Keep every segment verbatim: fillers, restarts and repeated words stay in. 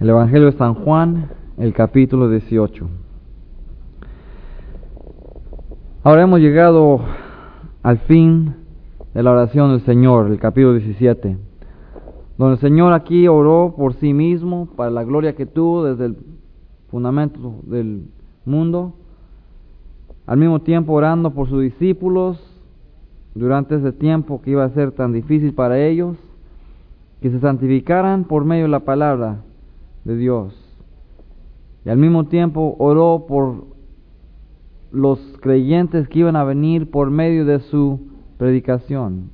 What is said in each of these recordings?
El Evangelio de San Juan, el capítulo dieciocho. Ahora hemos llegado al fin de la oración del Señor, el capítulo diecisiete, donde el Señor aquí oró por sí mismo, para la gloria que tuvo desde el fundamento del mundo, al mismo tiempo orando por sus discípulos durante ese tiempo que iba a ser tan difícil para ellos, que se santificaran por medio de la palabra de Dios. Y al mismo tiempo oró por los creyentes que iban a venir por medio de su predicación.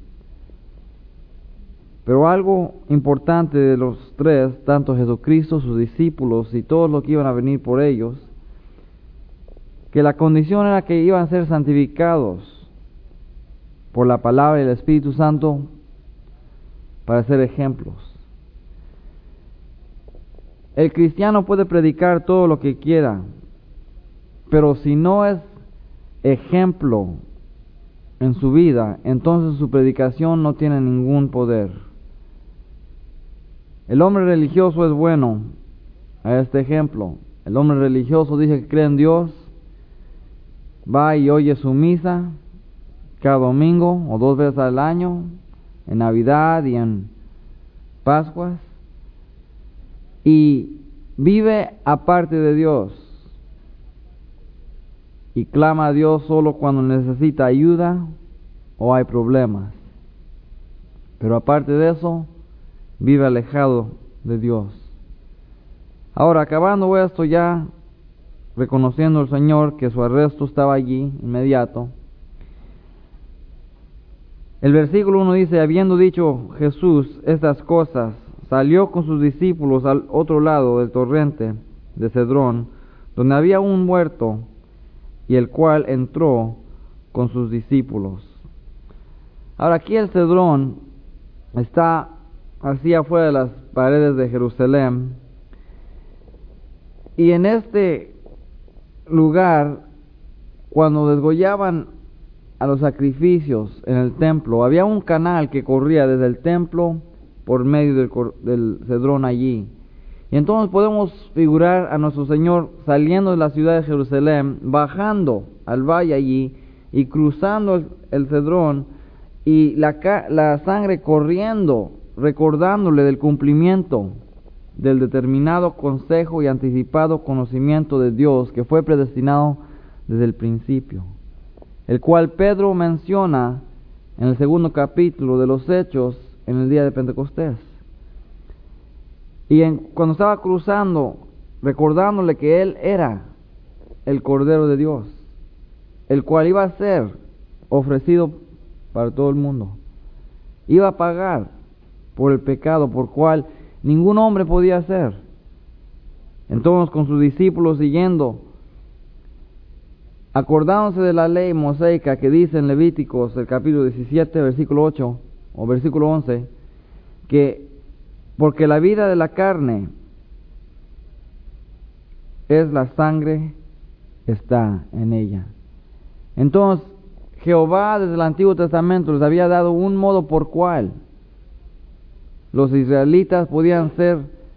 Pero algo importante de los tres, tanto Jesucristo, sus discípulos y todos los que iban a venir por ellos, que la condición era que iban a ser santificados por la palabra y el Espíritu Santo para ser ejemplos. El cristiano puede predicar todo lo que quiera, pero si no es ejemplo en su vida, entonces su predicación no tiene ningún poder. El hombre religioso es bueno a este ejemplo. El hombre religioso dice que cree en Dios, va y oye su misa cada domingo o dos veces al año, en Navidad y en Pascuas, y vive aparte de Dios y clama a Dios solo cuando necesita ayuda o hay problemas. Pero aparte de eso, vive alejado de Dios. Ahora, acabando esto, ya reconociendo al Señor que su arresto estaba allí inmediato, el versículo uno dice: habiendo dicho Jesús estas cosas, salió con sus discípulos al otro lado del torrente de Cedrón, donde había un huerto, y el cual entró con sus discípulos. Ahora, aquí el Cedrón está así afuera de las paredes de Jerusalén, y en este lugar, cuando desgollaban a los sacrificios en el templo, había un canal que corría desde el templo por medio del, del Cedrón allí. Y entonces podemos figurar a nuestro Señor saliendo de la ciudad de Jerusalén, bajando al valle allí y cruzando el, el Cedrón, y la, la sangre corriendo, recordándole del cumplimiento del determinado consejo y anticipado conocimiento de Dios que fue predestinado desde el principio, el cual Pedro menciona en el segundo capítulo de los Hechos en el día de Pentecostés. Y en, cuando estaba cruzando, recordándole que Él era el Cordero de Dios, el cual iba a ser ofrecido para todo el mundo, iba a pagar por el pecado por cual ningún hombre podía hacer. Entonces, con sus discípulos siguiendo, acordándose de la ley mosaica que dice en Levíticos, el capítulo diecisiete, versículo ocho o versículo once, que porque la vida de la carne es la sangre, está en ella. Entonces, Jehová desde el Antiguo Testamento les había dado un modo por cual los israelitas podían ser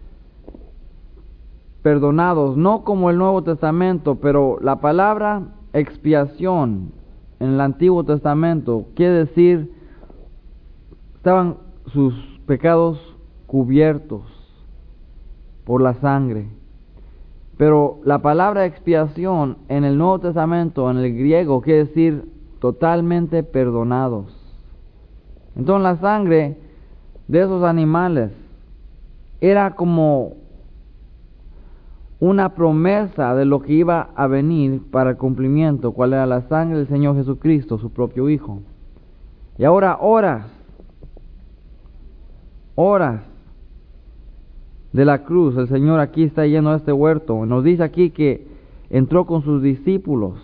perdonados, no como el Nuevo Testamento, pero la palabra expiación en el Antiguo Testamento quiere decir estaban sus pecados cubiertos por la sangre. Pero la palabra expiación en el Nuevo Testamento, en el griego, quiere decir totalmente perdonados. Entonces la sangre de esos animales era como una promesa de lo que iba a venir para el cumplimiento, cuál era la sangre del Señor Jesucristo, su propio Hijo. Y ahora horas, horas de la cruz, el Señor aquí está yendo a este huerto. Nos dice aquí que entró con sus discípulos.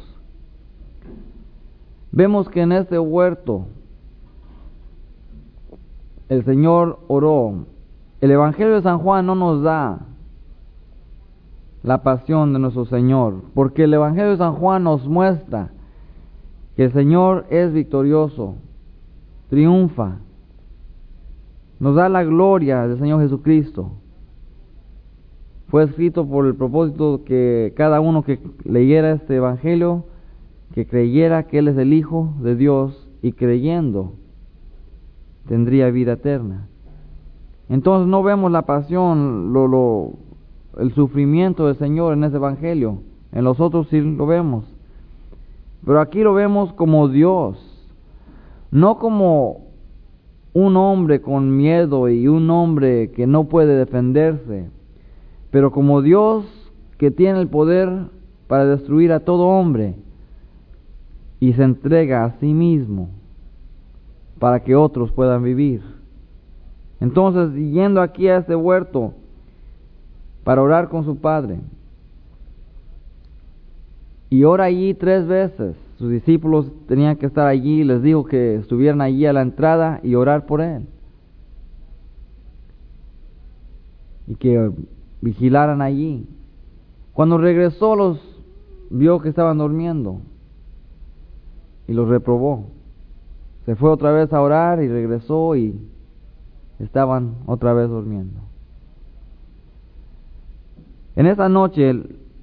Vemos que en este huerto el Señor oró. El Evangelio de San Juan no nos da la pasión de nuestro Señor, porque el Evangelio de San Juan nos muestra que el Señor es victorioso, triunfa, nos da la gloria del Señor Jesucristo, fue escrito por el propósito que cada uno que leyera este evangelio, que creyera que Él es el Hijo de Dios, y creyendo tendría vida eterna. Entonces no vemos la pasión, lo, lo, el sufrimiento del Señor en ese evangelio. En los otros sí lo vemos. Pero aquí lo vemos como Dios, no como un hombre con miedo y un hombre que no puede defenderse, pero como Dios que tiene el poder para destruir a todo hombre y se entrega a sí mismo para que otros puedan vivir. Entonces, yendo aquí a este huerto para orar con su Padre, y ora allí tres veces. Sus discípulos tenían que estar allí, les dijo que estuvieran allí a la entrada y orar por Él, y que vigilaran allí. Cuando regresó, los vio que estaban durmiendo y los reprobó. Se fue otra vez a orar y regresó y estaban otra vez durmiendo. En esa noche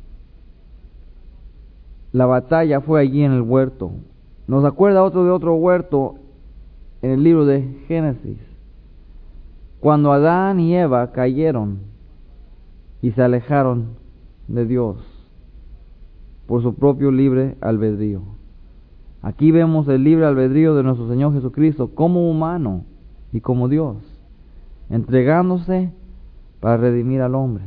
la batalla fue allí en el huerto. Nos acuerda otro de otro huerto en el libro de Génesis, cuando Adán y Eva cayeron y se alejaron de Dios por su propio libre albedrío. Aquí vemos el libre albedrío de nuestro Señor Jesucristo como humano y como Dios, entregándose para redimir al hombre.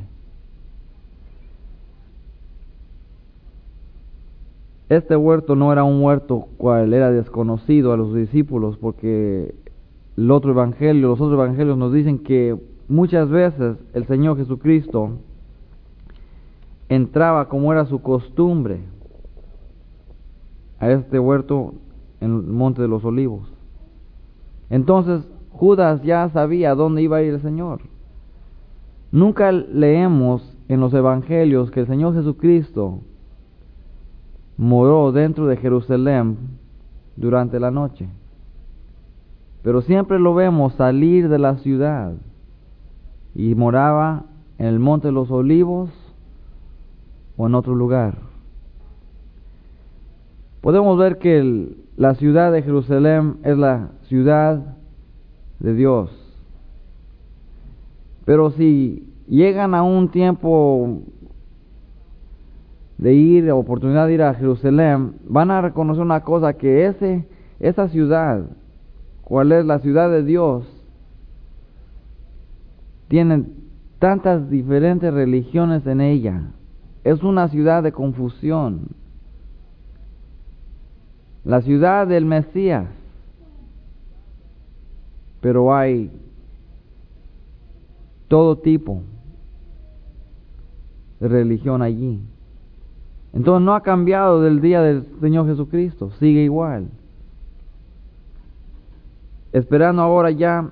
Este huerto no era un huerto cual era desconocido a los discípulos, porque el otro evangelio, los otros evangelios nos dicen que muchas veces el Señor Jesucristo entraba, como era su costumbre, a este huerto en el Monte de los Olivos. Entonces Judas ya sabía dónde iba a ir el Señor. Nunca leemos en los evangelios que el Señor Jesucristo moró dentro de Jerusalén durante la noche, pero siempre lo vemos salir de la ciudad y moraba en el Monte de los Olivos o en otro lugar. Podemos ver que el, la ciudad de Jerusalén es la ciudad de Dios, pero si llegan a un tiempo de ir, oportunidad de ir a Jerusalén, van a reconocer una cosa, que ese, esa ciudad, cuál es la ciudad de Dios, tiene tantas diferentes religiones en ella. Es una ciudad de confusión. La ciudad del Mesías, pero hay todo tipo de religión allí. Entonces no ha cambiado del día del Señor Jesucristo, sigue igual. Esperando ahora ya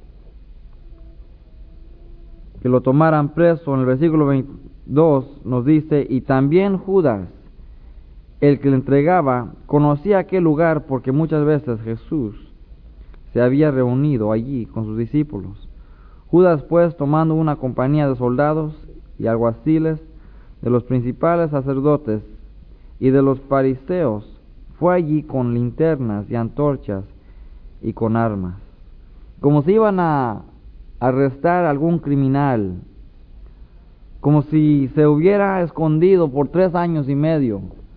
que lo tomaran preso, en el versículo veintidós nos dice: y también Judas, el que le entregaba, conocía aquel lugar, porque muchas veces Jesús se había reunido allí con sus discípulos. Judas, pues, tomando una compañía de soldados y alguaciles, de los principales sacerdotes y de los fariseos, fue allí con linternas y antorchas y con armas, como si iban a arrestar a algún criminal, como si se hubiera escondido por tres años y medio.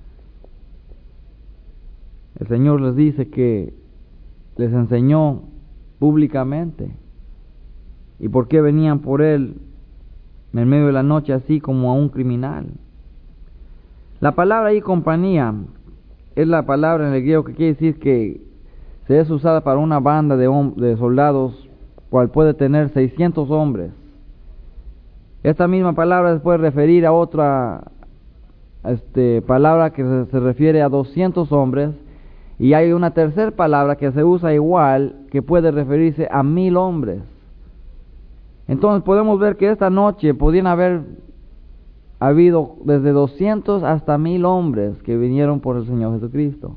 El Señor les dice que les enseñó públicamente y por qué venían por Él en medio de la noche así como a un criminal. La palabra ahí, compañía, es la palabra en el griego que quiere decir que se es usada para una banda de, de soldados, cual puede tener seiscientos hombres. Esta misma palabra se puede referir a otra este, palabra que se, se refiere a doscientos hombres, y hay una tercera palabra que se usa igual, que puede referirse a mil hombres. Entonces podemos ver que esta noche podían haber habido desde doscientos hasta mil hombres que vinieron por el Señor Jesucristo.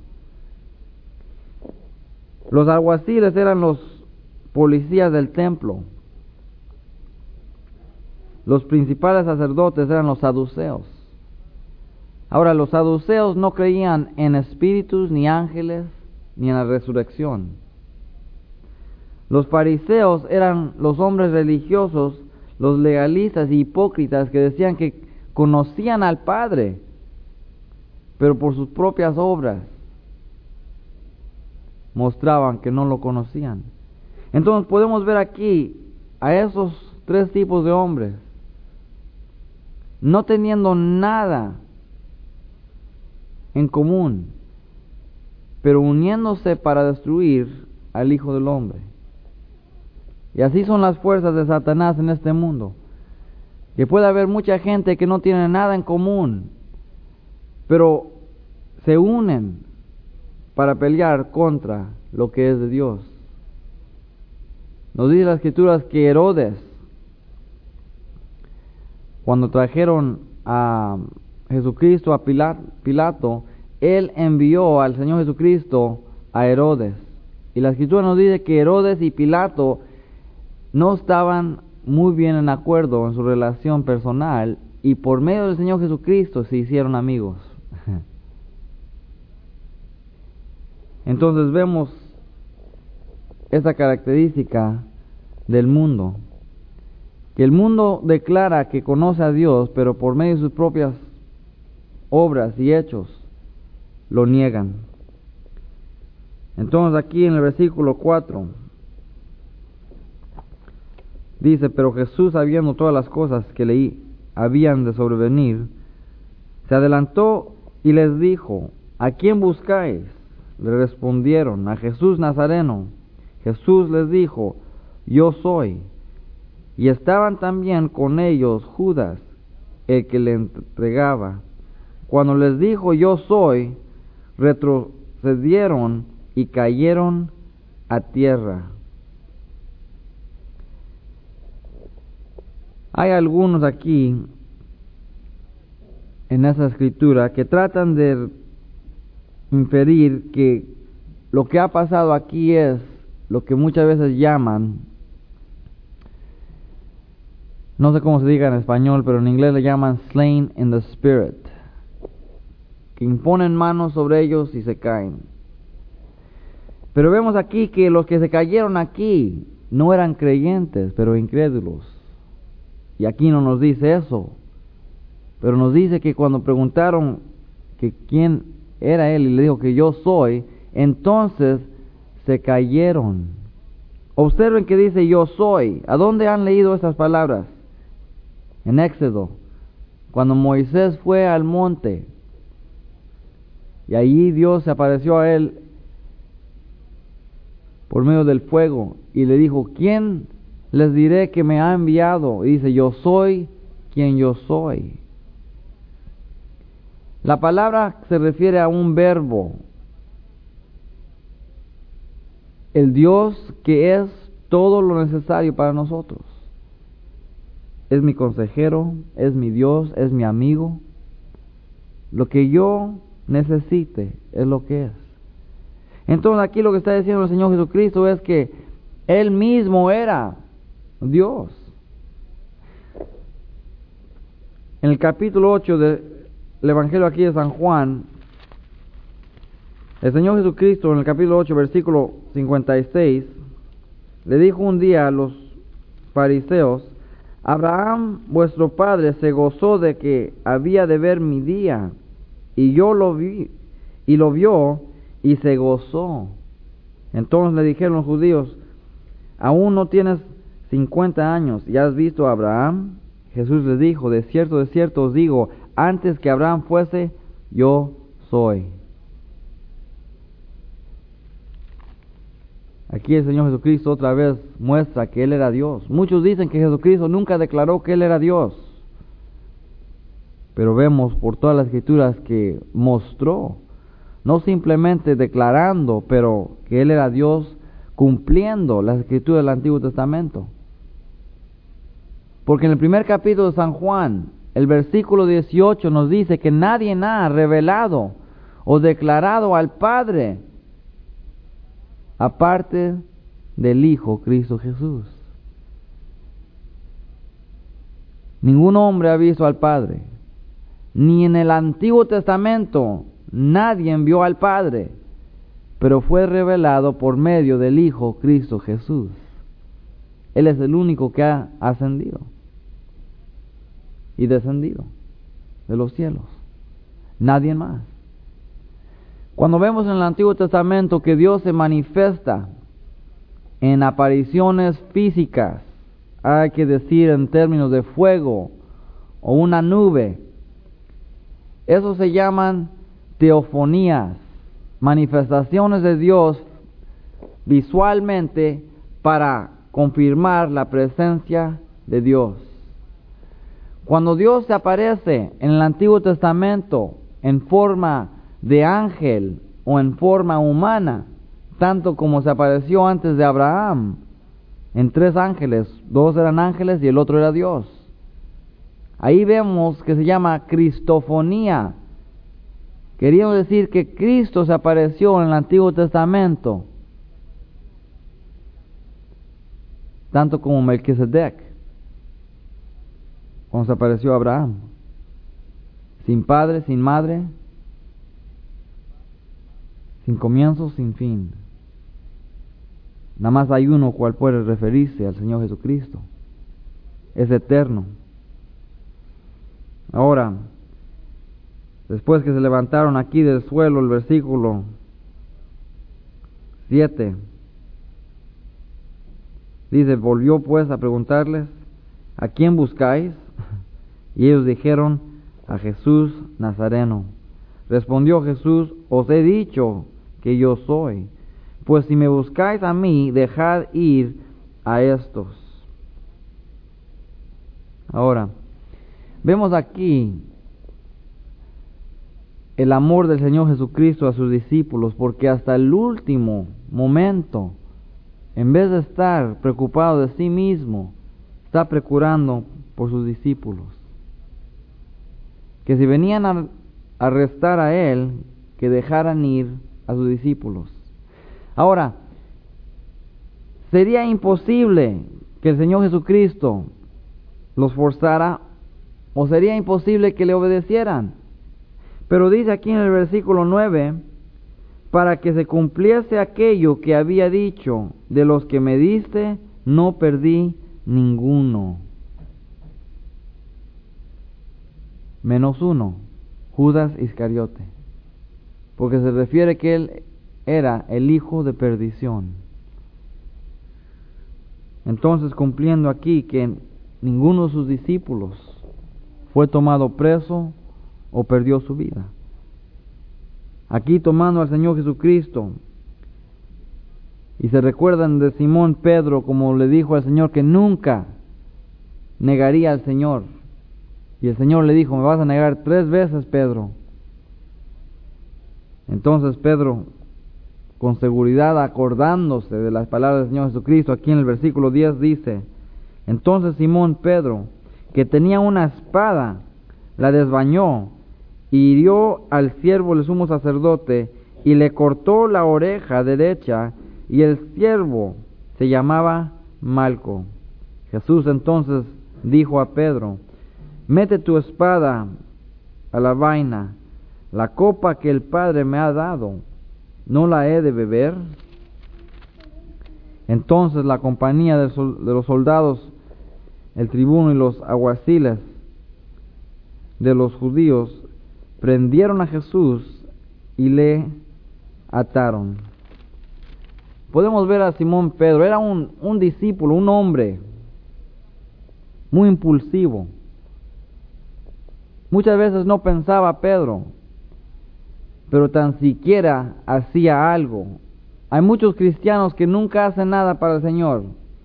Los alguaciles eran los policías del templo. los principales sacerdotes eran los saduceos. Ahora, los saduceos no creían en espíritus, ni ángeles, ni en la resurrección. Los fariseos eran los hombres religiosos, los legalistas y hipócritas que decían que conocían al Padre, pero por sus propias obras mostraban que no lo conocían. Entonces podemos ver aquí a esos tres tipos de hombres no teniendo nada en común, pero uniéndose para destruir al Hijo del Hombre. Y así son las fuerzas de Satanás en este mundo, que puede haber mucha gente que no tiene nada en común, pero se unen para pelear contra lo que es de Dios. Nos dice las Escrituras que Herodes, cuando trajeron a Jesucristo a Pilato, él envió al Señor Jesucristo a Herodes. Y la Escritura nos dice que Herodes y Pilato no estaban muy bien en acuerdo en su relación personal, y por medio del Señor Jesucristo se hicieron amigos. Entonces vemos esa característica del mundo, que el mundo declara que conoce a Dios, pero por medio de sus propias obras y hechos lo niegan. Entonces aquí en el versículo cuatro dice: pero Jesús, sabiendo todas las cosas que le habían de sobrevenir, se adelantó y les dijo: ¿a quién buscáis? Le respondieron: a Jesús Nazareno. Jesús les dijo: yo soy. Y estaban también con ellos Judas, el que le entregaba. Cuando les dijo: yo soy, retrocedieron y cayeron a tierra. Hay algunos aquí en esa escritura que tratan de inferir que lo que ha pasado aquí es lo que muchas veces llaman, no sé cómo se diga en español, pero en inglés le llaman slain in the spirit, que imponen manos sobre ellos y se caen. Pero vemos aquí que los que se cayeron aquí no eran creyentes, pero incrédulos. Y aquí no nos dice eso, pero nos dice que cuando preguntaron que quién era él y le dijo que yo soy, entonces se cayeron. Observen que dice yo soy. ¿A dónde han leído estas palabras? En Éxodo, cuando Moisés fue al monte y allí Dios se apareció a él por medio del fuego y le dijo: ¿quién les diré que me ha enviado? Y dice: yo soy quien yo soy. La palabra se refiere a un verbo, el Dios que es todo lo necesario para nosotros. Es mi consejero, es mi Dios, es mi amigo. Lo que yo necesite es lo que es. Entonces aquí lo que está diciendo el Señor Jesucristo es que Él mismo era Dios. En el capítulo ocho del Evangelio aquí de San Juan, el Señor Jesucristo en el capítulo ocho, versículo cincuenta y seis, le dijo un día a los fariseos: Abraham vuestro padre se gozó de que había de ver mi día, y yo lo vi, y lo vio, y se gozó. Entonces le dijeron los judíos: ¿aún no tienes cincuenta años y has visto a Abraham? Jesús les dijo: de cierto, de cierto os digo, antes que Abraham fuese, yo soy. Aquí el Señor Jesucristo otra vez muestra que Él era Dios. Muchos dicen que Jesucristo nunca declaró que Él era Dios, pero vemos por todas las Escrituras que mostró, no simplemente declarando, pero que Él era Dios cumpliendo las Escrituras del Antiguo Testamento. Porque en el primer capítulo de San Juan, el versículo dieciocho nos dice que nadie ha revelado o declarado al Padre aparte del Hijo Cristo Jesús. Ningún hombre ha visto al Padre, ni en el Antiguo Testamento nadie vio al Padre, pero fue revelado por medio del Hijo Cristo Jesús. Él es el único que ha ascendido y descendido de los cielos. Nadie más. Cuando vemos en el Antiguo Testamento que Dios se manifiesta en apariciones físicas, hay que decir en términos de fuego o una nube, eso se llaman teofonías, manifestaciones de Dios visualmente para confirmar la presencia de Dios. Cuando Dios se aparece en el Antiguo Testamento en forma de ángel o en forma humana, tanto como se apareció antes de Abraham, en tres ángeles, dos eran ángeles y el otro era Dios. Ahí vemos que se llama cristofonía. Queríamos decir que Cristo se apareció en el Antiguo Testamento, tanto como Melquisedec, cuando se apareció a Abraham, sin padre, sin madre, sin comienzo, sin fin. Nada más hay uno cual puede referirse al Señor Jesucristo. Es eterno. Ahora, después que se levantaron aquí del suelo, el versículo siete, dice, volvió pues a preguntarles, ¿a quién buscáis? Y ellos dijeron, a Jesús Nazareno. Respondió Jesús, os he dicho que yo soy. Pues si me buscáis a mí, dejad ir a estos. Ahora, vemos aquí el amor del Señor Jesucristo a sus discípulos, porque hasta el último momento, en vez de estar preocupado de sí mismo, está procurando por sus discípulos. Que si venían a arrestar a Él, que dejaran ir a sus discípulos. Ahora, sería imposible que el Señor Jesucristo los forzara, o sería imposible que le obedecieran. Pero dice aquí en el versículo nueve, para que se cumpliese aquello que había dicho, de los que me diste, no perdí ninguno. Menos uno, Judas Iscariote. Porque se refiere que él era el hijo de perdición. Entonces, cumpliendo aquí que ninguno de sus discípulos fue tomado preso o perdió su vida. Aquí tomando al Señor Jesucristo, y se recuerdan de Simón Pedro, como le dijo al Señor que nunca negaría al Señor. Y el Señor le dijo, me vas a negar tres veces, Pedro. Entonces Pedro, con seguridad acordándose de las palabras del Señor Jesucristo, aquí en el versículo diez dice, entonces Simón Pedro, que tenía una espada, la desvañó y hirió al siervo del sumo sacerdote y le cortó la oreja derecha, y el siervo se llamaba Malco. Jesús entonces dijo a Pedro, mete tu espada a la vaina, la copa que el Padre me ha dado, ¿no la he de beber? Entonces la compañía de los soldados, el tribuno y los alguaciles de los judíos prendieron a Jesús y le ataron. Podemos ver a Simón Pedro, era un, un discípulo, un hombre muy impulsivo. Muchas veces no pensaba Pedro, pero tan siquiera hacía algo. Hay muchos cristianos que nunca hacen nada para el Señor.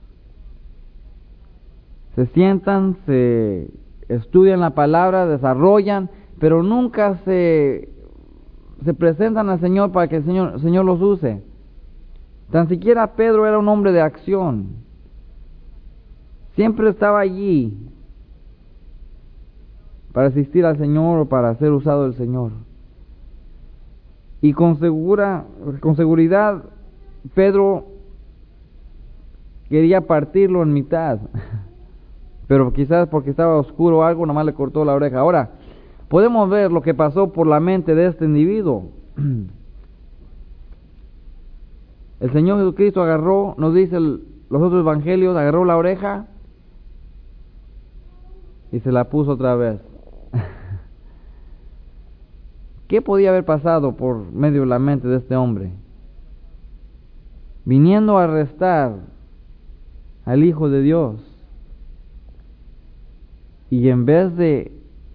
Se sientan, se estudian la palabra, desarrollan, pero nunca se, se presentan al Señor para que el Señor, el Señor los use. Tan siquiera Pedro era un hombre de acción. Siempre estaba allí para asistir al Señor o para ser usado del Señor. Y con, segura, con seguridad Pedro quería partirlo en mitad. pero quizás porque estaba oscuro o algo, nomás le cortó la oreja. Ahora, podemos ver lo que pasó por la mente de este individuo. El Señor Jesucristo agarró, nos dice el, los otros evangelios, agarró la oreja y se la puso otra vez. ¿Qué podía haber pasado por medio de la mente de este hombre? Viniendo a arrestar al Hijo de Dios, y en vez de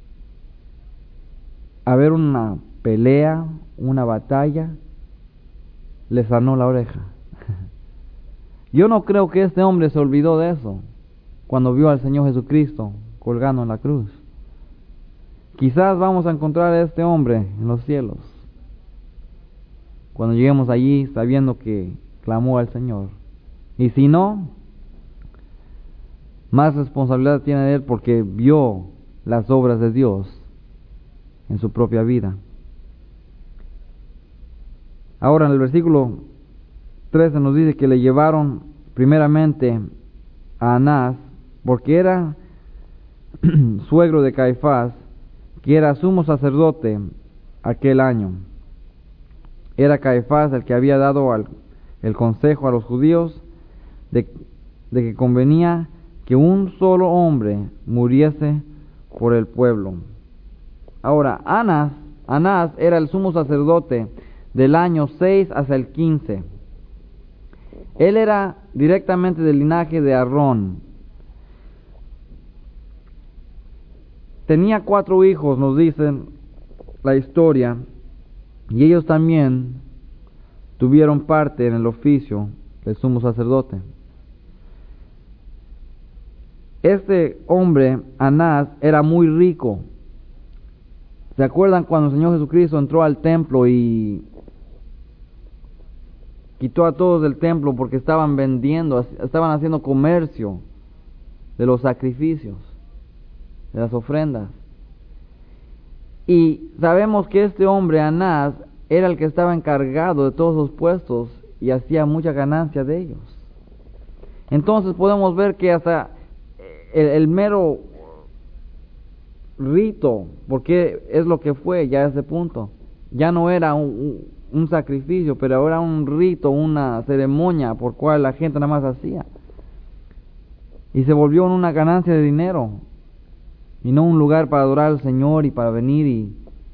haber una pelea, una batalla, le sanó la oreja. Yo no creo que este hombre se olvidó de eso cuando vio al Señor Jesucristo colgando en la cruz. Quizás vamos a encontrar a este hombre en los cielos cuando lleguemos allí sabiendo que clamó al Señor. Y si no, más responsabilidad tiene él porque vio las obras de Dios en su propia vida. Ahora en el versículo trece nos dice que le llevaron primeramente a Anás, porque era suegro de Caifás, que era sumo sacerdote aquel año. Era Caifás el que había dado al, el consejo a los judíos de, de que convenía que un solo hombre muriese por el pueblo. Ahora, Anás, Anás era el sumo sacerdote del año seis hasta el quince. Él era directamente del linaje de Aarón. Tenía cuatro hijos, nos dicen la historia, y ellos también tuvieron parte en el oficio del sumo sacerdote. Este hombre, Anás, era muy rico. ¿Se acuerdan cuando el Señor Jesucristo entró al templo y quitó a todos del templo porque estaban vendiendo, estaban haciendo comercio de los sacrificios, de las ofrendas? Y sabemos que este hombre, Anás, era el que estaba encargado de todos los puestos y hacía mucha ganancia de ellos. Entonces podemos ver que hasta el, el mero rito, porque es lo que fue ya a ese punto, ya no era un, un sacrificio, pero ahora era un rito, una ceremonia por cual la gente nada más hacía, y se volvió en una ganancia de dinero y no un lugar para adorar al Señor y para venir y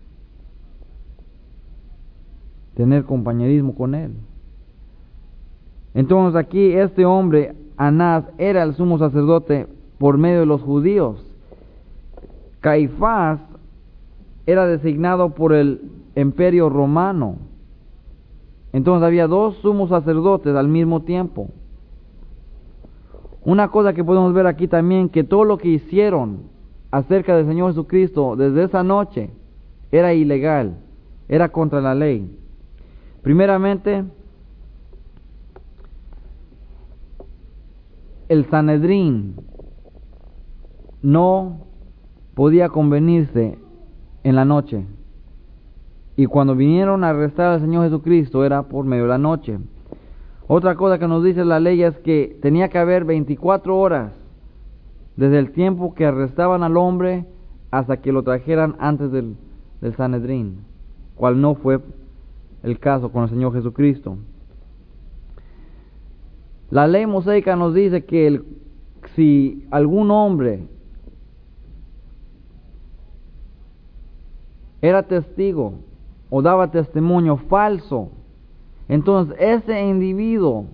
tener compañerismo con Él. Entonces aquí este hombre, Anás, era el sumo sacerdote por medio de los judíos. Caifás era designado por el imperio romano. Entonces había dos sumos sacerdotes al mismo tiempo. Una cosa que podemos ver aquí también, que todo lo que hicieron acerca del Señor Jesucristo desde esa noche era ilegal, era contra la ley. Primeramente, el Sanedrín no podía convenirse en la noche, y cuando vinieron a arrestar al Señor Jesucristo era por medio de la noche. Otra cosa que nos dice la ley es que tenía que haber veinticuatro horas desde el tiempo que arrestaban al hombre hasta que lo trajeran antes del, del Sanedrín, cual no fue el caso con el Señor Jesucristo. La ley mosaica nos dice que el, si algún hombre era testigo o daba testimonio falso, entonces ese individuo,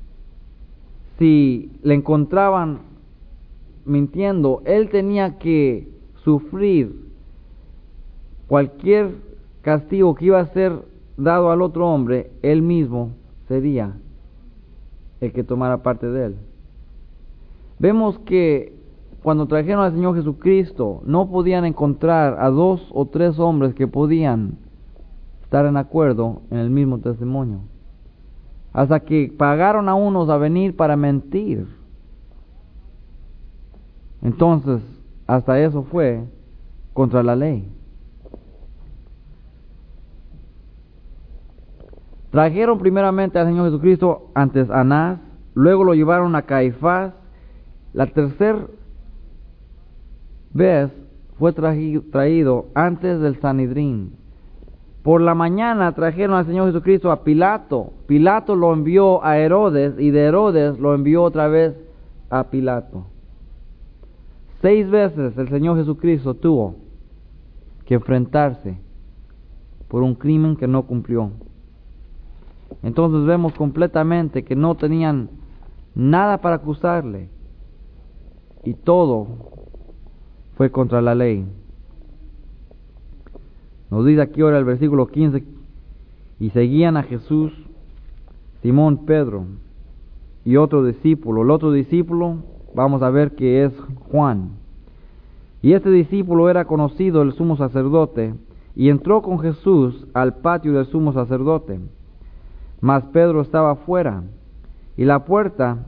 si le encontraban mintiendo, él tenía que sufrir cualquier castigo que iba a ser dado al otro hombre. Él mismo sería el que tomara parte de él. Vemos que cuando trajeron al Señor Jesucristo no podían encontrar a dos o tres hombres que podían estar en acuerdo en el mismo testimonio, hasta que pagaron a unos a venir para mentir. Entonces, hasta eso fue contra la ley. Trajeron primeramente al Señor Jesucristo antes a Anás, luego lo llevaron a Caifás. La tercera vez fue traído antes del Sanedrín. Por la mañana trajeron al Señor Jesucristo a Pilato. Pilato lo envió a Herodes y de Herodes lo envió otra vez a Pilato. Seis veces el Señor Jesucristo tuvo que enfrentarse por un crimen que no cumplió. Entonces vemos completamente que no tenían nada para acusarle y todo fue contra la ley. Nos dice aquí ahora el versículo quince: y seguían a Jesús Simón Pedro y otro discípulo. El otro discípulo vamos a ver que es Juan. Y este discípulo era conocido el sumo sacerdote, y entró con Jesús al patio del sumo sacerdote. Mas Pedro estaba afuera, y la puerta,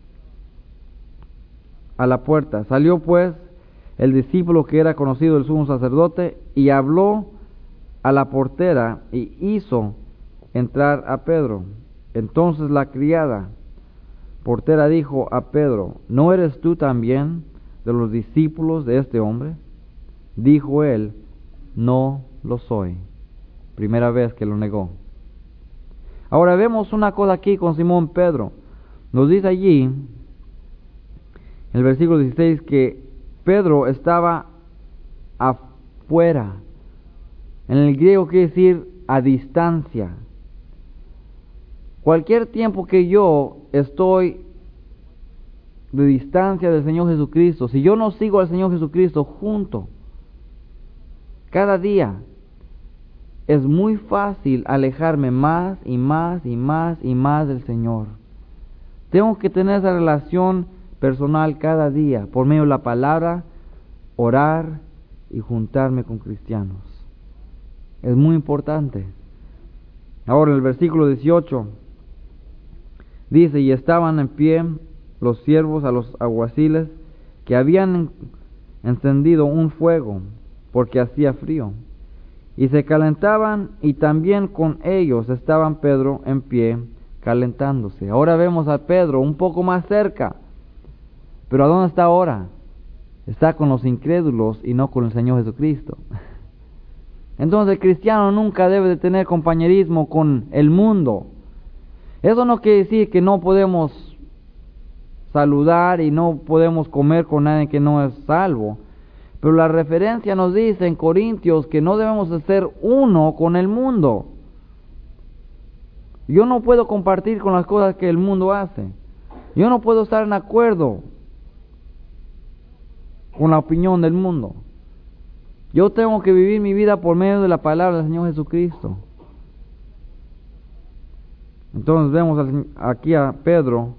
a la puerta. Salió pues el discípulo que era conocido del sumo sacerdote, y habló a la portera, y hizo entrar a Pedro. Entonces la criada portera dijo a Pedro: ¿no eres tú también de los discípulos de este hombre? Dijo él: no lo soy. Primera vez que lo negó. Ahora vemos una cosa aquí con Simón Pedro. Nos dice allí, en el versículo dieciséis, que Pedro estaba afuera. En el griego quiere decir a distancia. Cualquier tiempo que yo estoy de distancia del Señor Jesucristo, si yo no sigo al Señor Jesucristo junto, cada día es muy fácil alejarme más y más y más y más del Señor. Tengo que tener esa relación personal cada día, por medio de la palabra, orar y juntarme con cristianos. Es muy importante. Ahora en el versículo dieciocho dice: y estaban en pie los siervos a los alguaciles que habían encendido un fuego, porque hacía frío, y se calentaban, y también con ellos estaban Pedro en pie calentándose. Ahora vemos a Pedro un poco más cerca, pero ¿a dónde está ahora? Está con los incrédulos y no con el Señor Jesucristo. Entonces el cristiano nunca debe de tener compañerismo con el mundo. Eso no quiere decir que no podemos saludar y no podemos comer con nadie que no es salvo. Pero la referencia nos dice en Corintios que no debemos de ser uno con el mundo. Yo no puedo compartir con las cosas que el mundo hace. Yo no puedo estar en acuerdo con la opinión del mundo. Yo tengo que vivir mi vida por medio de la palabra del Señor Jesucristo. Entonces vemos aquí a Pedro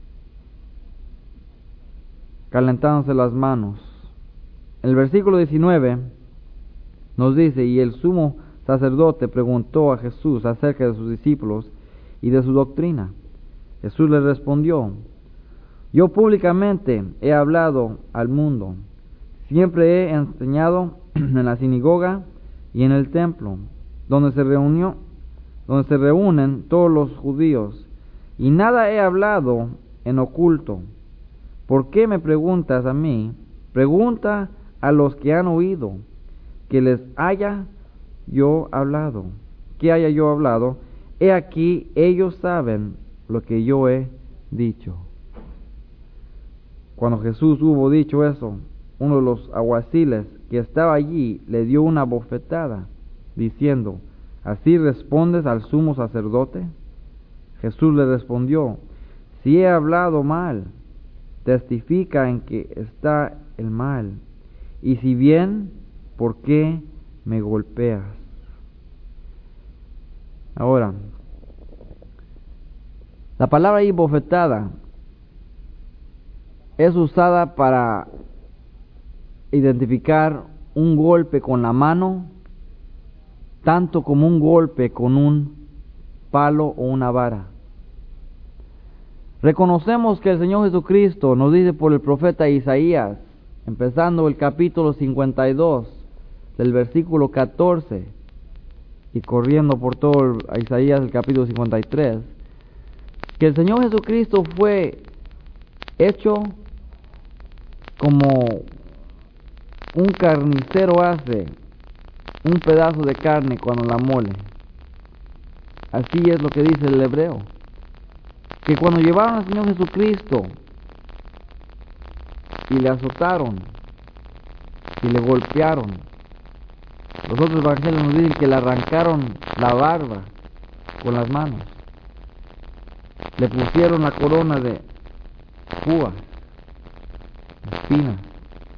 calentándose las manos. En el versículo diecinueve nos dice: y el sumo sacerdote preguntó a Jesús acerca de sus discípulos y de su doctrina. Jesús le respondió: yo públicamente he hablado al mundo. Siempre he enseñado en la sinagoga y en el templo, donde se reunió, donde se reúnen todos los judíos, y nada he hablado en oculto. ¿Por qué me preguntas a mí? Pregunta a los que han oído, que les haya yo hablado. ¿Qué haya yo hablado? He aquí, ellos saben lo que yo he dicho. Cuando Jesús hubo dicho eso, uno de los alguaciles que estaba allí le dio una bofetada, diciendo: ¿así respondes al sumo sacerdote? Jesús le respondió: si he hablado mal, testifica en que está el mal, y si bien, ¿por qué me golpeas? Ahora, la palabra ahí, bofetada, es usada para identificar un golpe con la mano, tanto como un golpe con un palo o una vara. Reconocemos que el Señor Jesucristo nos dice por el profeta Isaías, empezando el capítulo cincuenta y dos, del versículo catorce, y corriendo por todo el, Isaías el capítulo cincuenta y tres, que el Señor Jesucristo fue hecho como un carnicero hace un pedazo de carne cuando la mole. Así es lo que dice el hebreo, que cuando llevaron al Señor Jesucristo y le azotaron y le golpearon, los otros evangelios nos dicen que le arrancaron la barba con las manos, le pusieron la corona de púas, espinas,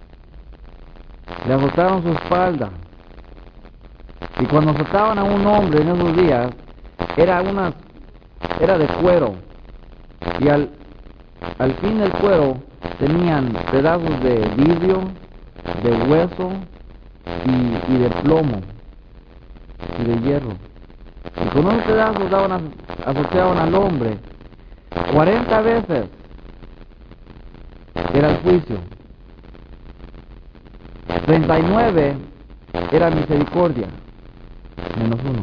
le azotaron su espalda. Y cuando azotaban a un hombre en esos días, era una era de cuero, y al, al fin del cuero tenían pedazos de vidrio, de hueso y, y de plomo y de hierro, y con unos pedazos daban, azoteaban al hombre cuarenta veces. Era el juicio. Treinta y nueve era misericordia, menos uno.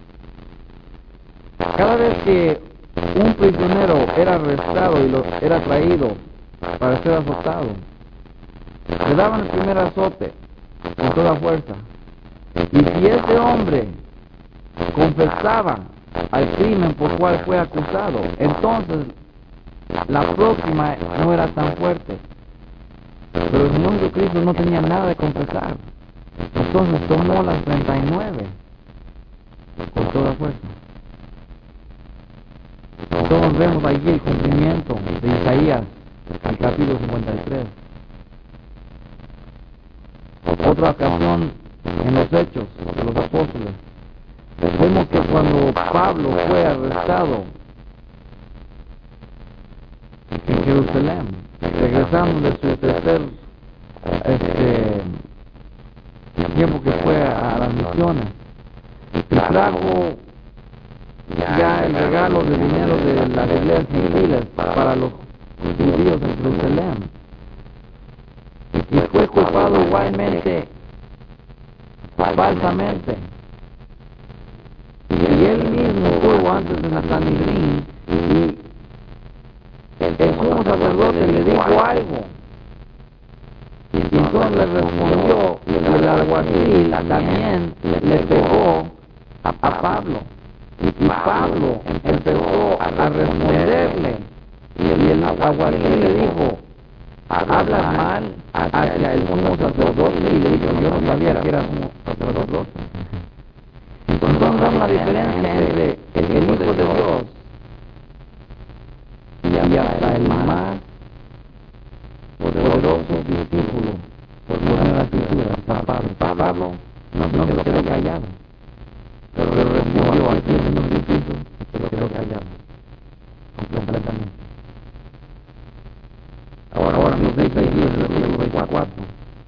Cada vez que un prisionero era arrestado y lo era traído para ser azotado, le daban el primer azote con toda fuerza. Y si ese hombre confesaba al crimen por cual fue acusado, entonces la próxima no era tan fuerte. Pero el Señor Jesucristo no tenía nada de confesar, entonces tomó las treinta y nueve con toda fuerza. Todos vemos allí el cumplimiento de Isaías, el capítulo cincuenta y tres. Otra ocasión en los Hechos de los Apóstoles, vemos que cuando Pablo fue arrestado en Jerusalén, regresando de su tercer este, tiempo que fue a las misiones, y trajo ya el regalo de dinero de las iglesias gentiles para los judíos en Jerusalén, y fue culpado igualmente falsamente, y él mismo estuvo antes de Sanedrín, y el sumo sacerdote le dijo algo, y entonces le respondió, y el alguacil también le pegó a Pablo, y Pablo empezó a responderle, y el alguacil le dijo, hablas mal hacia el sumo sacerdote, y le dijo, yo no sabía que era sumo sacerdote. Entonces vemos la diferencia entre el Hijo de Dios y hasta el más poderoso discípulo, por poner la escritura, Pablo. Pablo no, no se quedó callado, pero le recibió al Señor Jesucristo y se lo quedó callado completamente. Ahora, ahora nos dice aquí en el versículo veinticuatro,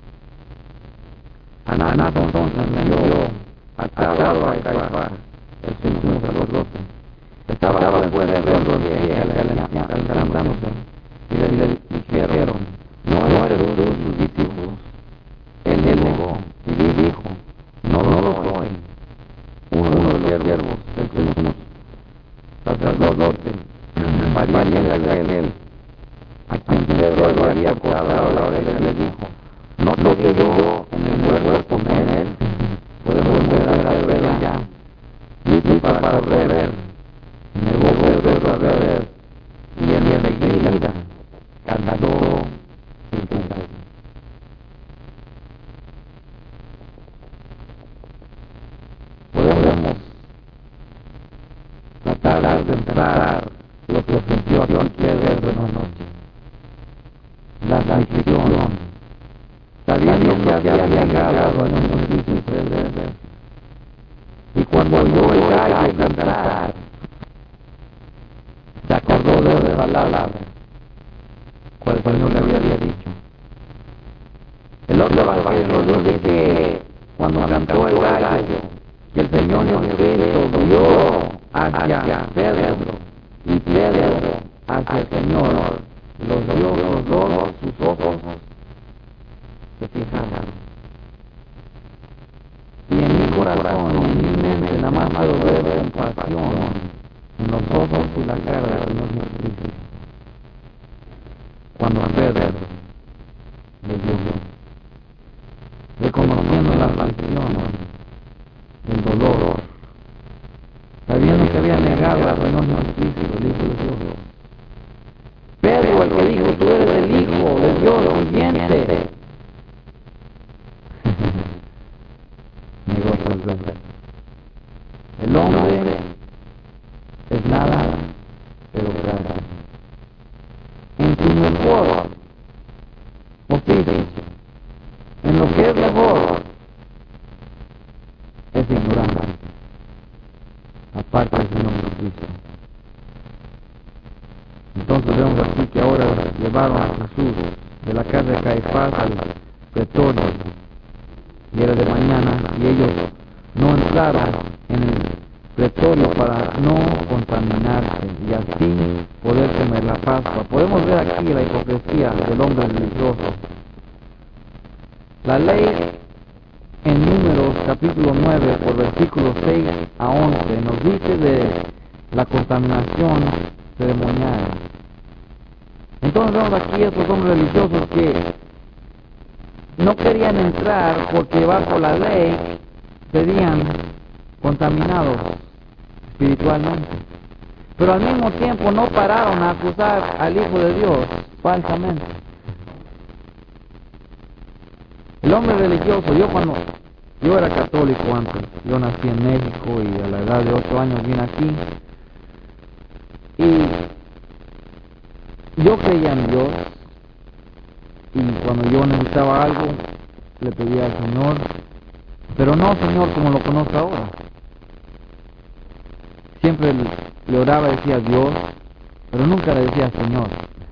Anás entonces me dio atado a Caifás, el sumo sacerdote. Estaba después de verlo de calentándose, y le dijeron, no eres tú sus discípulos. Él le negó y le dijo, no, no lo soy. Uno de los siervos del sumo sacerdote, pariente de aquel, a quien Pedro había cortado la oreja, le dijo, no toque yo en el cuerpo con él, podemos volver a verlo ya. Listo para correr, negó Pedro a beber, y en enseguida cantó sin cantar. Podemos tratar de entrar lo que sintió cualquier vez de la noche, la aflicción, sabiendo que había llegado a un difícil de ver. Y cuando oyó el gallo cantar, se acordó de la palabra cual el Señor le había dicho. El otro evangelio dice que cuando cantó el gallo, que el Señor Jesucristo vio hacia Pedro, y Pedro hacia el Señor, los vio los dos, sus ojos se fijaron. Y en mi corazón y en mi mente nada más puedo ver compasión en los ojos y la cara del Señor Jesucristo. Cuando a Pedro le dio, negarlo al Señor Jesucristo, el Hijo de Dios. Pedro, el que dijo, tú eres el Hijo de Dios viviente, negó tres veces. El hombre es nada, pero gracia. En su mejor oficio, en lo que es mejor, es ignorante, aparte del Señor Jesucristo. Entonces vemos aquí que ahora llevaron a Jesús de la casa de Caifás al pretorio, y era de mañana, y ellos no entraron en el pretorio para no contaminarse y así poder comer la Pascua. Podemos ver aquí la hipocresía del hombre religioso. La ley en Números capítulo nueve, por versículos seis a once, nos dice de la contaminación ceremonial. Entonces vemos aquí a estos hombres religiosos que no querían entrar porque bajo la ley serían contaminados espiritualmente, pero al mismo tiempo no pararon a acusar al Hijo de Dios falsamente. El hombre religioso, yo cuando yo era católico antes, yo nací en México y a la edad de ocho años vine aquí, y yo creía en Dios, y cuando yo necesitaba algo le pedía al Señor, pero no Señor como lo conozco ahora. Siempre le oraba y decía Dios, pero nunca le decía Señor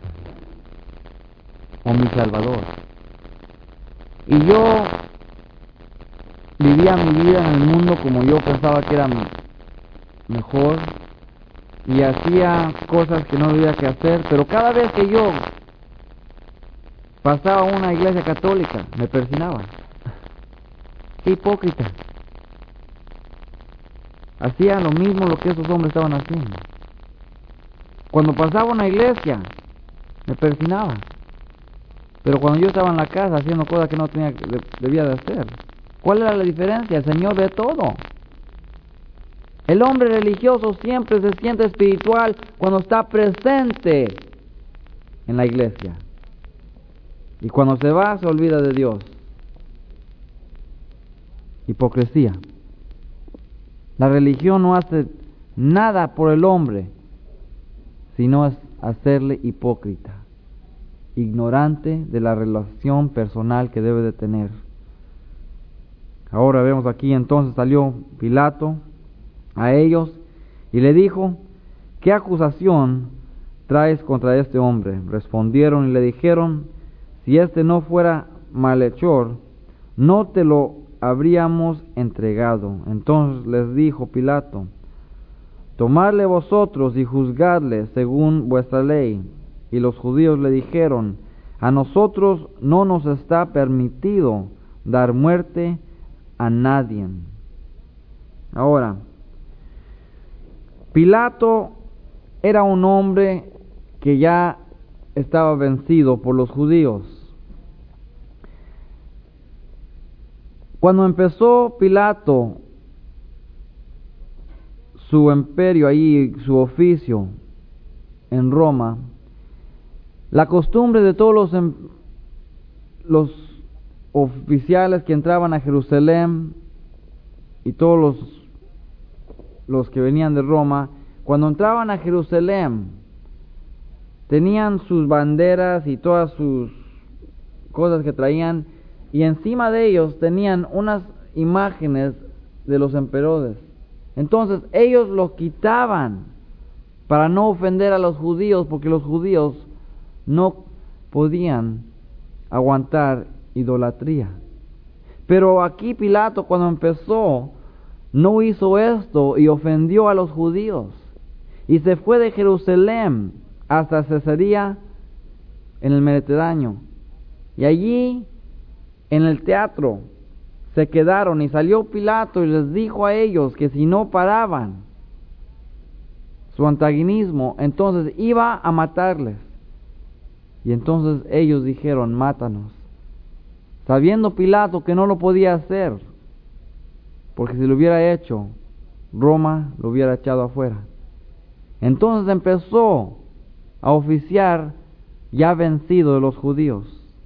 o mi Salvador. Y yo vivía mi vida en el mundo como yo pensaba que era mejor, y hacía cosas que no debía que hacer, pero cada vez que yo pasaba a una iglesia católica me persinaban. Qué hipócrita. Hacía lo mismo lo que esos hombres estaban haciendo. Cuando pasaba a una iglesia me persinaba, pero cuando yo estaba en la casa haciendo cosas que no tenía, debía de hacer. ¿Cuál era la diferencia? El Señor ve todo. El hombre religioso siempre se siente espiritual cuando está presente en la iglesia, y cuando se va se olvida de Dios. Hipocresía. La religión no hace nada por el hombre, sino es hacerle hipócrita, ignorante de la relación personal que debe de tener. Ahora vemos aquí, entonces salió Pilato a ellos y le dijo, ¿qué acusación traes contra este hombre? Respondieron y le dijeron, si este no fuera malhechor, no te lo habríamos entregado. Entonces les dijo Pilato, tomadle vosotros y juzgadle según vuestra ley. Y los judíos le dijeron, a nosotros no nos está permitido dar muerte a nadie. Ahora, Pilato era un hombre que ya estaba vencido por los judíos. Cuando empezó Pilato su imperio ahí, su oficio en Roma, la costumbre de todos los, los oficiales que entraban a Jerusalén y todos los, los que venían de Roma, cuando entraban a Jerusalén, tenían sus banderas y todas sus cosas que traían, y encima de ellos tenían unas imágenes de los emperadores. Entonces ellos lo quitaban para no ofender a los judíos, porque los judíos no podían aguantar idolatría. Pero aquí Pilato, cuando empezó, no hizo esto y ofendió a los judíos, y se fue de Jerusalén hasta Cesarea en el Mediterráneo, y allí en el teatro se quedaron, y salió Pilato y les dijo a ellos que si no paraban su antagonismo, entonces iba a matarles. Y entonces ellos dijeron, mátanos, sabiendo Pilato que no lo podía hacer, porque si lo hubiera hecho, Roma lo hubiera echado afuera. Entonces empezó a oficiar ya vencido de los judíos.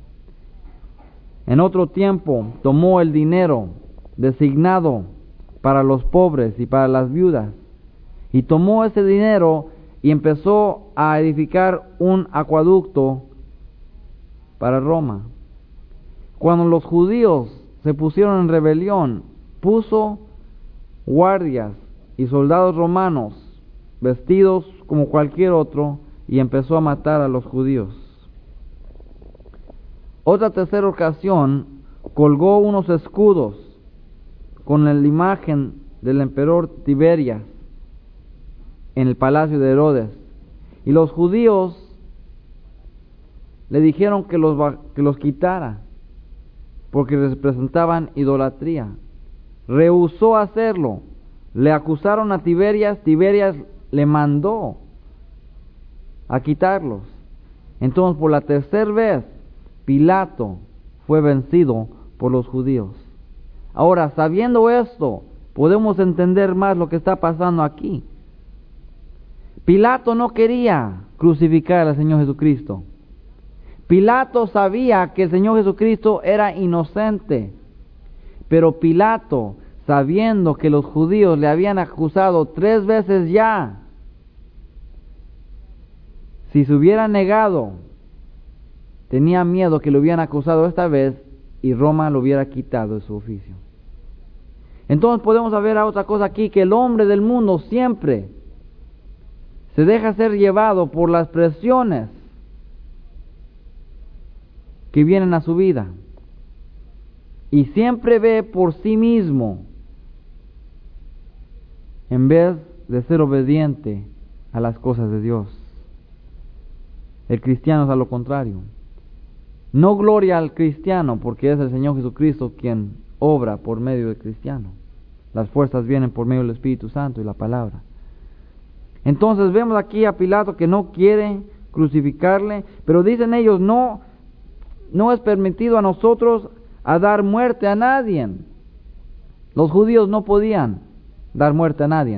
En otro tiempo tomó el dinero designado para los pobres y para las viudas, y tomó ese dinero y empezó a edificar un acueducto para Roma. Cuando los judíos se pusieron en rebelión, puso guardias y soldados romanos vestidos como cualquier otro y empezó a matar a los judíos. Otra tercera ocasión, colgó unos escudos con la imagen del emperador Tiberias en el palacio de Herodes, y los judíos le dijeron que los, que los quitara porque representaban idolatría. Rehusó hacerlo. Le acusaron a Tiberias, Tiberias le mandó a quitarlos. Entonces, por la tercera vez, Pilato fue vencido por los judíos. Ahora, sabiendo esto, podemos entender más lo que está pasando aquí. Pilato no quería crucificar al Señor Jesucristo. Pilato sabía que el Señor Jesucristo era inocente, pero Pilato, sabiendo que los judíos le habían acusado tres veces ya, si se hubiera negado, tenía miedo que lo hubieran acusado esta vez y Roma lo hubiera quitado de su oficio. Entonces podemos ver a otra cosa aquí, que el hombre del mundo siempre se deja ser llevado por las presiones que vienen a su vida y siempre ve por sí mismo en vez de ser obediente a las cosas de Dios. El cristiano es a lo contrario. No gloria al cristiano, porque es el Señor Jesucristo quien obra por medio del cristiano. Las fuerzas vienen por medio del Espíritu Santo y la palabra. Entonces vemos aquí a Pilato que no quiere crucificarle, pero dicen ellos, no, no es permitido a nosotros a dar muerte a nadie. Los judíos no podían dar muerte a nadie,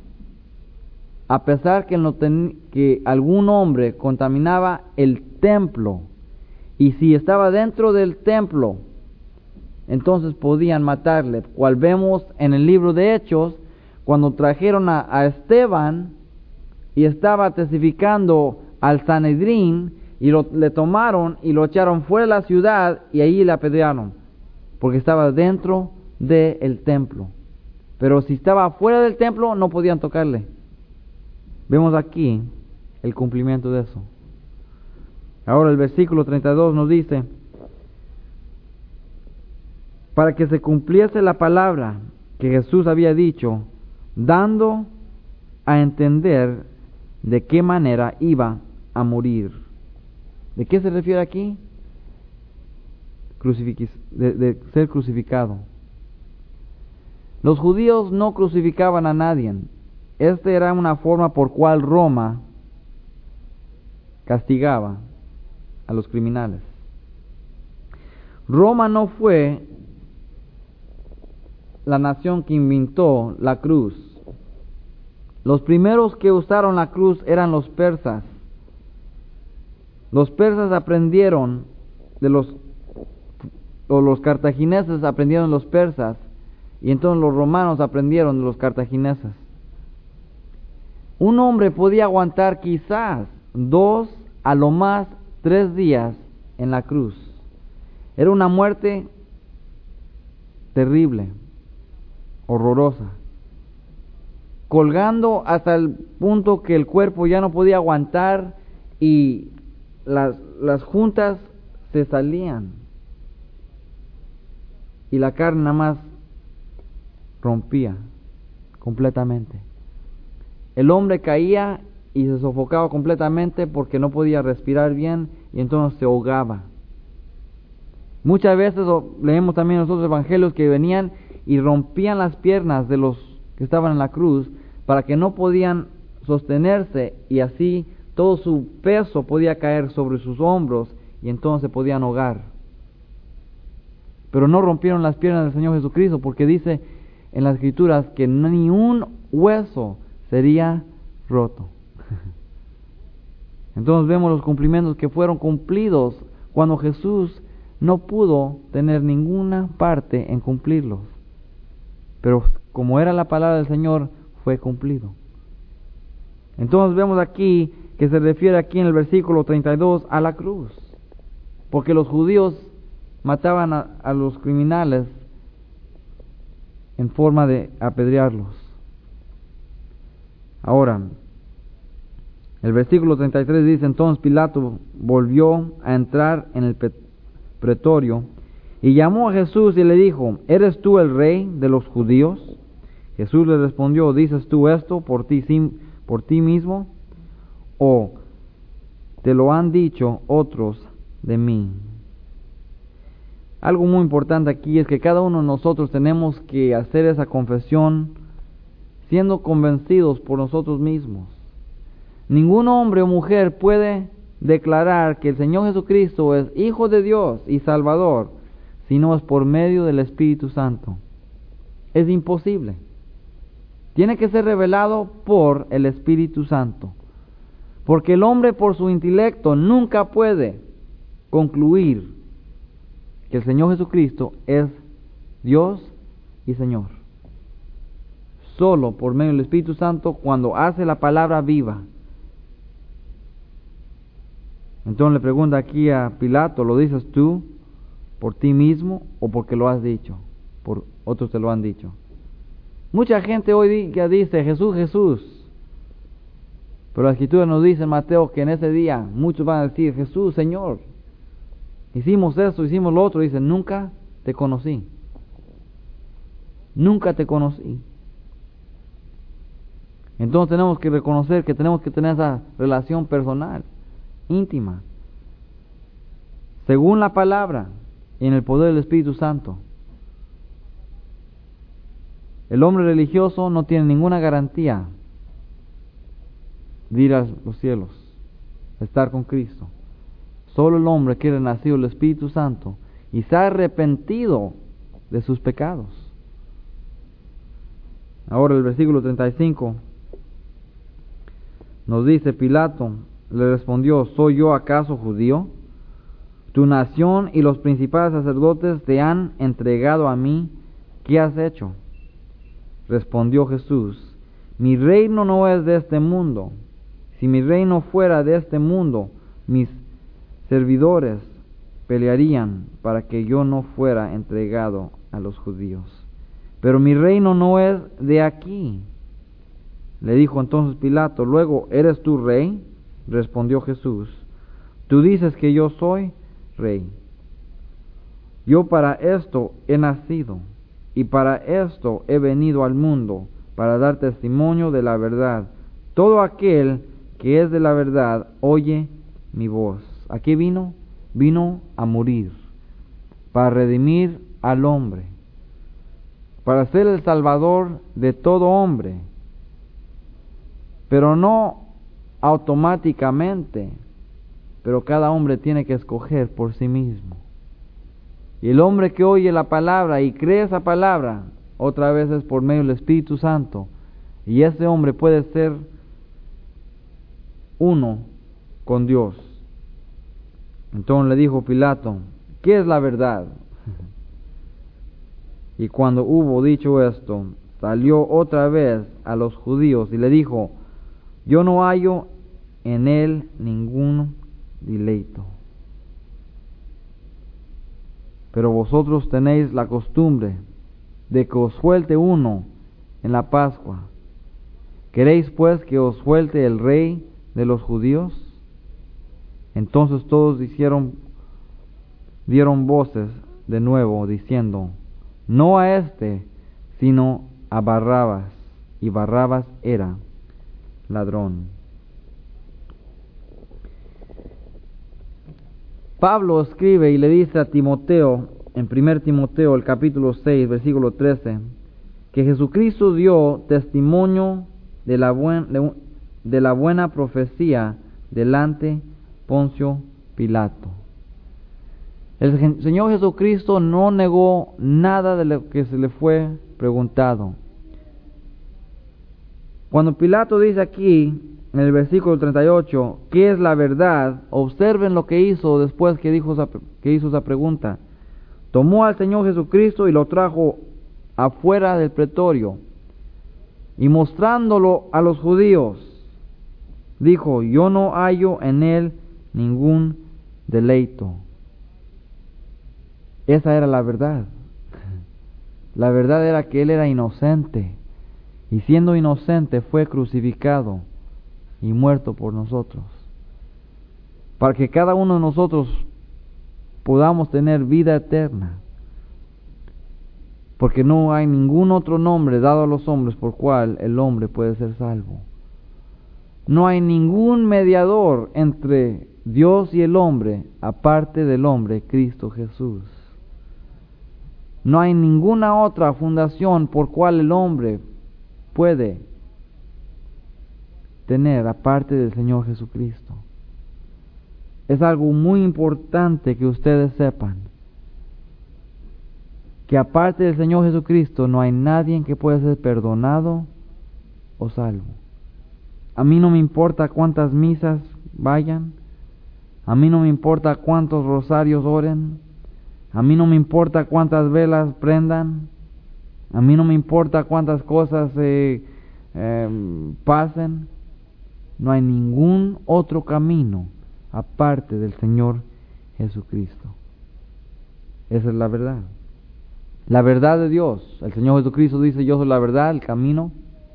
a pesar que, no ten, que algún hombre contaminaba el templo, y si estaba dentro del templo, entonces podían matarle, cual vemos en el libro de Hechos, cuando trajeron a, a Esteban y estaba testificando al Sanedrín, y lo, le tomaron y lo echaron fuera de la ciudad y ahí le apedrearon, porque estaba dentro del templo. Pero si estaba fuera del templo no podían tocarle. Vemos aquí el cumplimiento de eso. Ahora el versículo treinta y dos nos dice, para que se cumpliese la palabra que Jesús había dicho, dando a entender de qué manera iba a morir. ¿De qué se refiere aquí? Crucific- de, de ser crucificado. Los judíos no crucificaban a nadie. Esta era una forma por cual Roma castigaba a los criminales. Roma no fue la nación que inventó la cruz. Los primeros que usaron la cruz eran los persas. Los persas aprendieron de los, o los cartagineses aprendieron de los persas, y entonces los romanos aprendieron de los cartagineses. Un hombre podía aguantar quizás dos, a lo más tres días en la cruz. Era una muerte terrible, horrorosa, colgando hasta el punto que el cuerpo ya no podía aguantar y las, las juntas se salían y la carne nada más rompía completamente. El hombre caía y se sofocaba completamente porque no podía respirar bien y entonces se ahogaba. Muchas veces leemos también nosotros evangelios que venían y rompían las piernas de los que estaban en la cruz para que no podían sostenerse y así todo su peso podía caer sobre sus hombros y entonces se podían ahogar. Pero no rompieron las piernas del Señor Jesucristo, porque dice en las Escrituras que ni un hueso sería roto. Entonces vemos los cumplimientos que fueron cumplidos cuando Jesús no pudo tener ninguna parte en cumplirlos. Pero como era la palabra del Señor, fue cumplido. Entonces vemos aquí que se refiere aquí en el versículo treinta y dos a la cruz. Porque los judíos mataban a, a los criminales en forma de apedrearlos. Ahora, el versículo treinta y tres dice: entonces Pilato volvió a entrar en el pretorio y llamó a Jesús y le dijo: ¿eres tú el rey de los judíos? Jesús le respondió: ¿dices tú esto por ti, por ti mismo, o te lo han dicho otros de mí? Algo muy importante aquí es que cada uno de nosotros tenemos que hacer esa confesión siendo convencidos por nosotros mismos. Ningún hombre o mujer puede declarar que el Señor Jesucristo es Hijo de Dios y Salvador si no es por medio del Espíritu Santo. Es imposible. Tiene que ser revelado por el Espíritu Santo. Porque el hombre por su intelecto nunca puede concluir que el Señor Jesucristo es Dios y Señor. Solo por medio del Espíritu Santo, cuando hace la palabra viva. Entonces le pregunta aquí a Pilato: ¿lo dices tú por ti mismo o porque lo has dicho? Por otros te lo han dicho. Mucha gente hoy día dice Jesús, Jesús. Pero la Escritura nos dice en Mateo que en ese día muchos van a decir: Jesús, Señor, hicimos esto, hicimos lo otro. Dicen: nunca te conocí. Nunca te conocí. Entonces tenemos que reconocer que tenemos que tener esa relación personal, íntima, según la palabra y en el poder del Espíritu Santo. El hombre religioso no tiene ninguna garantía de ir a los cielos, estar con Cristo. Solo el hombre que ha nacido del Espíritu Santo y se ha arrepentido de sus pecados. Ahora el versículo treinta y cinco nos dice: Pilato le respondió: ¿soy yo acaso judío? Tu nación y los principales sacerdotes te han entregado a mí. ¿Qué has hecho? Respondió Jesús: mi reino no es de este mundo. Si mi reino fuera de este mundo, mis servidores pelearían para que yo no fuera entregado a los judíos. Pero mi reino no es de aquí. Le dijo entonces Pilato: luego, ¿eres tú rey? Respondió Jesús: tú dices que yo soy rey. Yo para esto he nacido, y para esto he venido al mundo, para dar testimonio de la verdad. Todo aquel que es de la verdad oye mi voz. ¿A qué vino? Vino a morir, para redimir al hombre, para ser el salvador de todo hombre, pero no automáticamente, pero cada hombre tiene que escoger por sí mismo. Y el hombre que oye la palabra y cree esa palabra, otra vez es por medio del Espíritu Santo, y ese hombre puede ser uno con Dios. Entonces le dijo Pilato: ¿qué es la verdad? Y cuando hubo dicho esto, salió otra vez a los judíos y le dijo: yo no hallo en él ningún deleito. Pero vosotros tenéis la costumbre de que os suelte uno en la Pascua. ¿Queréis pues que os suelte el rey de los judíos? Entonces todos hicieron, dieron voces de nuevo, diciendo: no a este, sino a Barrabás. Y Barrabás era ladrón. Pablo escribe y le dice a Timoteo, en primer Timoteo, el capítulo seis, versículo trece, que Jesucristo dio testimonio de la, buen, de, de la buena profecía delante Poncio Pilato. El Señor Jesucristo no negó nada de lo que se le fue preguntado. Cuando Pilato dice aquí, en el versículo treinta y ocho, ¿qué es la verdad? Observen lo que hizo después que, dijo esa, que hizo esa pregunta. Tomó al Señor Jesucristo y lo trajo afuera del pretorio, y mostrándolo a los judíos, dijo, yo no hallo en él ningún deleito. Esa era la verdad. La verdad era que él era inocente, y siendo inocente fue crucificado y muerto por nosotros, para que cada uno de nosotros podamos tener vida eterna, porque no hay ningún otro nombre dado a los hombres por cual el hombre puede ser salvo. No hay ningún mediador entre Dios y el hombre aparte del hombre Cristo Jesús. No hay ninguna otra fundación por cual el hombre puede tener aparte del Señor Jesucristo. Es algo muy importante que ustedes sepan, que aparte del Señor Jesucristo no hay nadie que pueda ser perdonado o salvo. A mí no me importa cuántas misas vayan, a mí no me importa cuántos rosarios oren, a mí no me importa cuántas velas prendan, a mí no me importa cuántas cosas eh, eh, pasen. No hay ningún otro camino aparte del Señor Jesucristo. Esa es la verdad. La verdad de Dios. El Señor Jesucristo dice, yo soy la verdad, el camino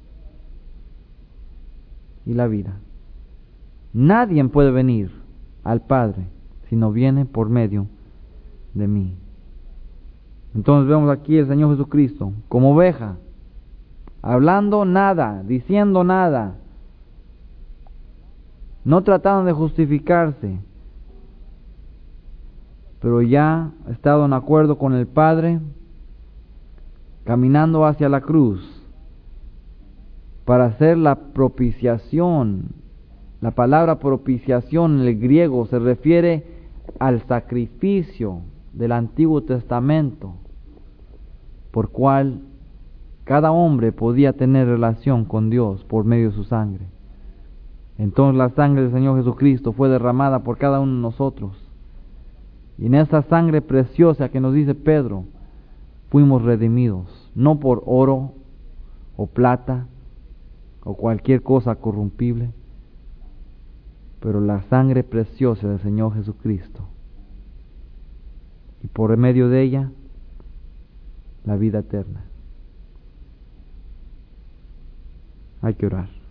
y la vida. Nadie puede venir al Padre si no viene por medio de mí. Entonces vemos aquí el Señor Jesucristo como oveja, hablando nada, diciendo nada, no tratando de justificarse, pero ya ha estado en acuerdo con el Padre, caminando hacia la cruz para hacer la propiciación. La palabra propiciación en el griego se refiere al sacrificio del Antiguo Testamento, por cual cada hombre podía tener relación con Dios por medio de su sangre. Entonces la sangre del Señor Jesucristo fue derramada por cada uno de nosotros, y en esa sangre preciosa que nos dice Pedro, fuimos redimidos, no por oro o plata o cualquier cosa corrompible, pero la sangre preciosa del Señor Jesucristo, y por medio de ella la vida eterna. Hay que orar.